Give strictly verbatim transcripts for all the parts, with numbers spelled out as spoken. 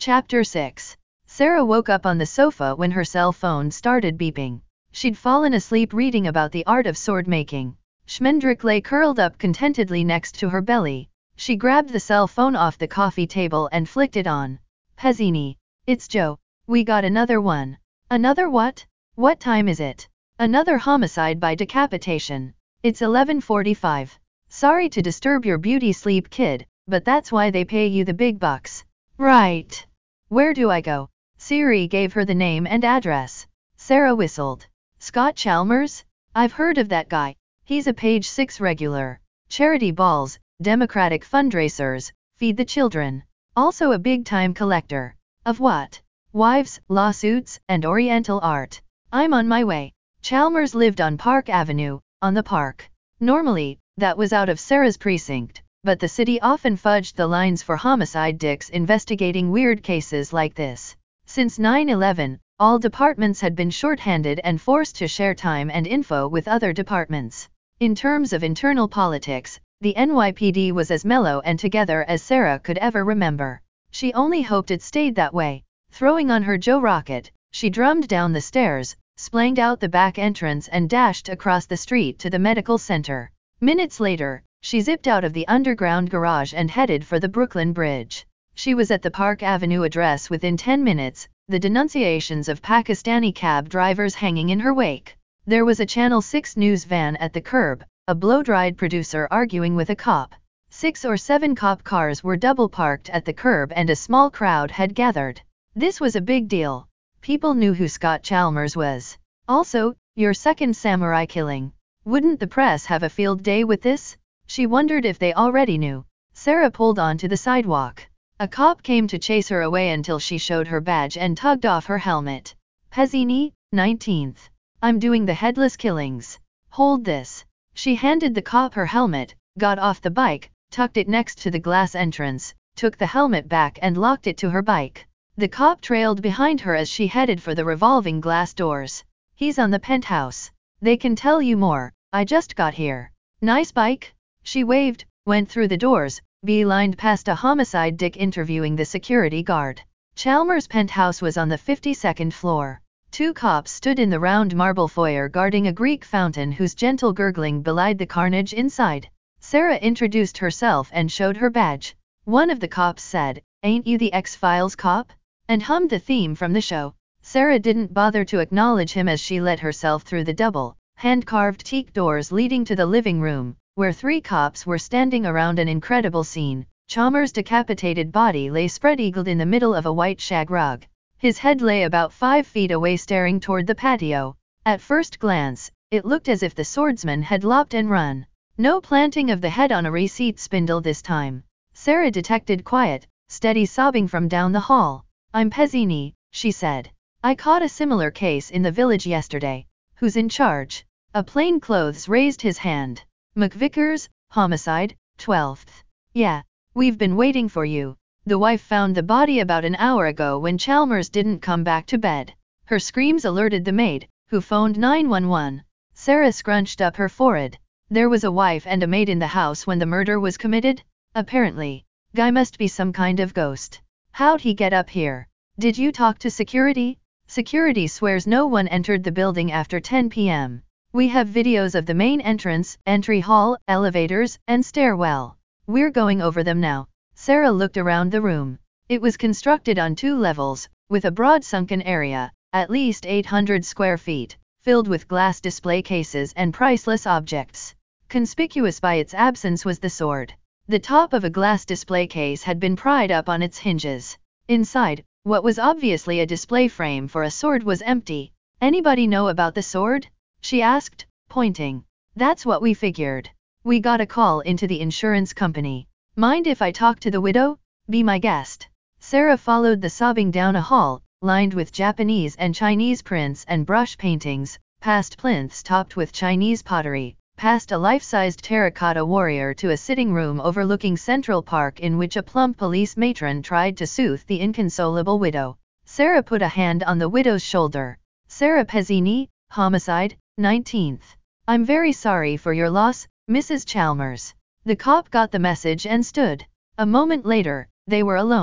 Chapter six. Sarah woke up on the sofa when her cell phone started beeping. She'd fallen asleep reading about the art of sword making. Schmendrick lay curled up contentedly next to her belly. She grabbed the cell phone off the coffee table and flicked it on. Pezzini. It's Joe. We got another one. Another what? What time is it? Another homicide by decapitation. It's eleven forty-five. Sorry to disturb your beauty sleep, kid, but that's why they pay you the big bucks. Right. Where do I go? Siri gave her the name and address. Sarah whistled. Scott Chalmers? I've heard of that guy. He's a page six regular. Charity balls, Democratic fundraisers, feed the children. Also a big-time collector. Of what? Wives, lawsuits, and Oriental art. I'm on my way. Chalmers lived on Park Avenue, on the park. Normally, that was out of Sarah's precinct, but the city often fudged the lines for homicide dicks investigating weird cases like this. Since nine eleven, all departments had been shorthanded and forced to share time and info with other departments. In terms of internal politics, the N Y P D was as mellow and together as Sarah could ever remember. She only hoped it stayed that way. Throwing on her Joe Rocket, she drummed down the stairs, splanged out the back entrance and dashed across the street to the medical center. Minutes later, she zipped out of the underground garage and headed for the Brooklyn Bridge. She was at the Park Avenue address within ten minutes, the denunciations of Pakistani cab drivers hanging in her wake. There was a Channel six news van at the curb, a blow-dried producer arguing with a cop. Six or seven cop cars were double parked at the curb and a small crowd had gathered. This was a big deal. People knew who Scott Chalmers was. Also, your second samurai killing. Wouldn't the press have a field day with this? She wondered if they already knew. Sarah pulled onto the sidewalk. A cop came to chase her away until she showed her badge and tugged off her helmet. Pezzini, nineteenth. I'm doing the headless killings. Hold this. She handed the cop her helmet, got off the bike, tucked it next to the glass entrance, took the helmet back and locked it to her bike. The cop trailed behind her as she headed for the revolving glass doors. He's on the penthouse. They can tell you more. I just got here. Nice bike? She waved, went through the doors, beelined past a homicide dick interviewing the security guard. Chalmers' penthouse was on the fifty-second floor. Two cops stood in the round marble foyer guarding a Greek fountain whose gentle gurgling belied the carnage inside. Sarah introduced herself and showed her badge. One of the cops said, "Ain't you the X-Files cop?" and hummed the theme from the show. Sarah didn't bother to acknowledge him as she let herself through the double, hand-carved teak doors leading to the living room, where three cops were standing around an incredible scene. Chalmers' decapitated body lay spread-eagled in the middle of a white shag rug. His head lay about five feet away staring toward the patio. At first glance, it looked as if the swordsman had lopped and run. No planting of the head on a receipt spindle this time. Sarah detected quiet, steady sobbing from down the hall. "I'm Pezzini," she said. "I caught a similar case in the village yesterday. Who's in charge?" A plainclothes raised his hand. "McVickers, homicide, twelfth. Yeah, we've been waiting for you. The wife found the body about an hour ago when Chalmers didn't come back to bed." Her screams alerted the maid, who phoned nine one one. Sarah scrunched up her forehead. There was a wife and a maid in the house when the murder was committed? Apparently. Guy must be some kind of ghost. How'd he get up here? Did you talk to security? Security swears no one entered the building after ten p m We have videos of the main entrance, entry hall, elevators, and stairwell. We're going over them now. Sarah looked around the room. It was constructed on two levels, with a broad sunken area, at least eight hundred square feet, filled with glass display cases and priceless objects. Conspicuous by its absence was the sword. The top of a glass display case had been pried up on its hinges. Inside, what was obviously a display frame for a sword was empty. "Anybody know about the sword?" she asked, pointing. "That's what we figured. We got a call into the insurance company. Mind if I talk to the widow? Be my guest." Sarah followed the sobbing down a hall, lined with Japanese and Chinese prints and brush paintings, past plinths topped with Chinese pottery, past a life-sized terracotta warrior to a sitting room overlooking Central Park in which a plump police matron tried to soothe the inconsolable widow. Sarah put a hand on the widow's shoulder. "Sarah Pezzini, homicide, nineteenth. I'm very sorry for your loss, Missus Chalmers." The cop got the message and stood. A moment later, they were alone.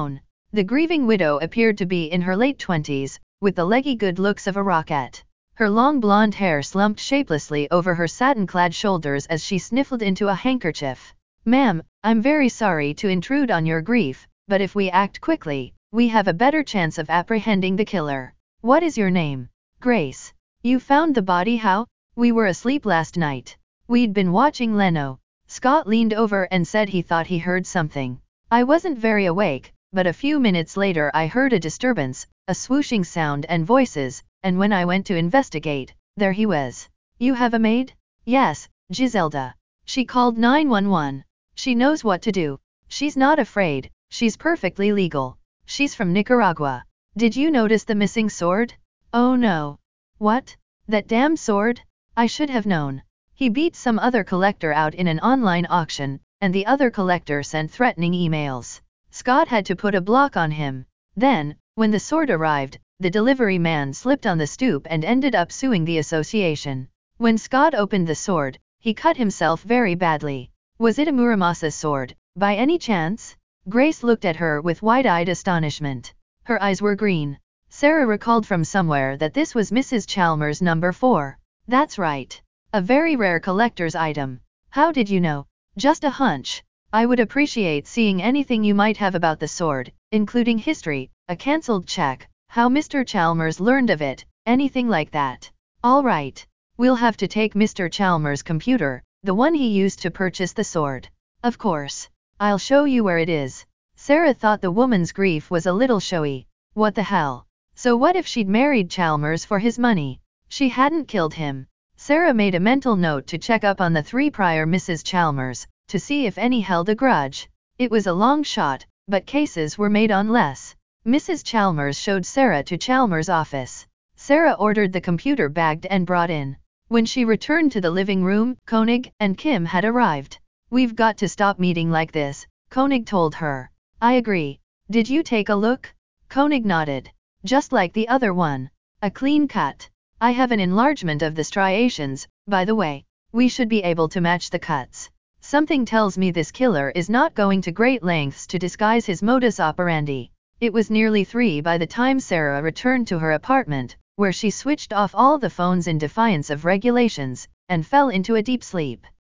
The grieving widow appeared to be in her late twenties, with the leggy good looks of a rocket. Her long blonde hair slumped shapelessly over her satin-clad shoulders as she sniffled into a handkerchief. Ma'am, I'm very sorry to intrude on your grief, but if we act quickly, we have a better chance of apprehending the killer. What is your name? Grace. You found the body how? We were asleep last night. We'd been watching Leno. Scott leaned over and said he thought he heard something. I wasn't very awake, but a few minutes later I heard a disturbance, a swooshing sound and voices, and when I went to investigate, there he was. You have a maid? Yes, Giselda. She called nine one one. She knows what to do. She's not afraid, she's perfectly legal. She's from Nicaragua. Did you notice the missing sword? Oh no. What? That damn sword? I should have known. He beat some other collector out in an online auction, and the other collector sent threatening emails. Scott had to put a block on him. Then, when the sword arrived, the delivery man slipped on the stoop and ended up suing the association. When Scott opened the sword, he cut himself very badly. Was it a Muramasa sword, by any chance? Grace looked at her with wide-eyed astonishment. Her eyes were green. Sarah recalled from somewhere that this was Missus Chalmers' number four. That's right. A very rare collector's item. How did you know? Just a hunch. I would appreciate seeing anything you might have about the sword, including history, a cancelled check, how Mister Chalmers learned of it, anything like that. All right. We'll have to take Mister Chalmers' computer, the one he used to purchase the sword. Of course. I'll show you where it is. Sarah thought the woman's grief was a little showy. What the hell? So what if she'd married Chalmers for his money? She hadn't killed him. Sarah made a mental note to check up on the three prior Missus Chalmers, to see if any held a grudge. It was a long shot, but cases were made on less. Missus Chalmers showed Sarah to Chalmers' office. Sarah ordered the computer bagged and brought in. When she returned to the living room, Koenig and Kim had arrived. We've got to stop meeting like this, Koenig told her. I agree. Did you take a look? Koenig nodded. Just like the other one. A clean cut. I have an enlargement of the striations, by the way. We should be able to match the cuts. Something tells me this killer is not going to great lengths to disguise his modus operandi. It was nearly three by the time Sarah returned to her apartment, where she switched off all the phones in defiance of regulations, and fell into a deep sleep.